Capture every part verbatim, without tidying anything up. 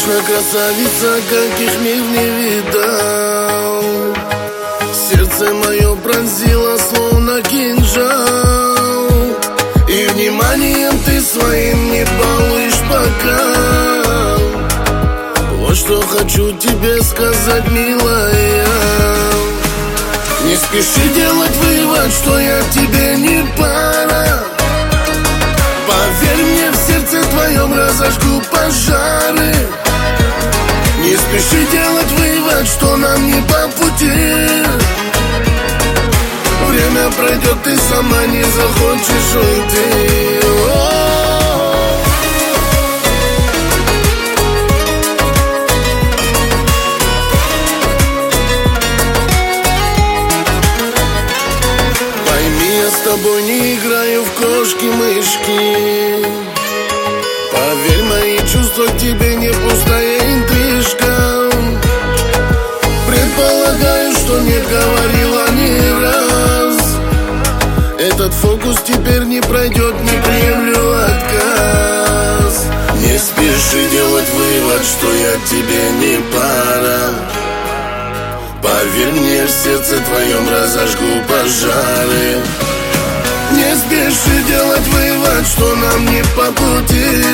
Конечно, красавица, каких мир не видал. Сердце мое пронзило, словно кинжал. И вниманием ты своим не балуешь пока. Вот что хочу тебе сказать, милая. Не спеши делать вывод, что я тебе не пара. Поверь мне, в сердце твоем разожгу пожары. Не спеши делать вывод, что нам не по пути. Время пройдет, ты сама не захочешь уйти. Пойми, я с тобой не играю в кошки-мышки. Поверь, мои чувства к тебе не пустая интрижка. Предполагаю, что не говорила ни раз. Этот фокус теперь не пройдет, не приемлю отказ. Не спеши делать вывод, что я тебе не пара. Поверь мне, в сердце твоем разожгу пожары. Не спеши делать вывод, что нам не по пути.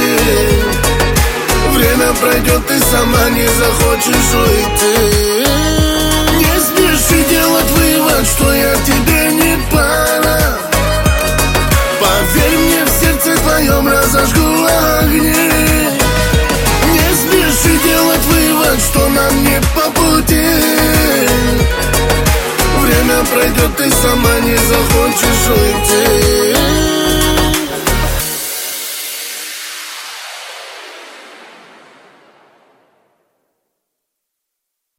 Время пройдет, ты сама не захочешь уйти. Не спеши делать вывод, что я тебе не пара. Поверь мне, в сердце твоем разожгу огни. Не спеши делать вывод, что нам не по пути. Время пройдет, ты сама не захочешь уйти.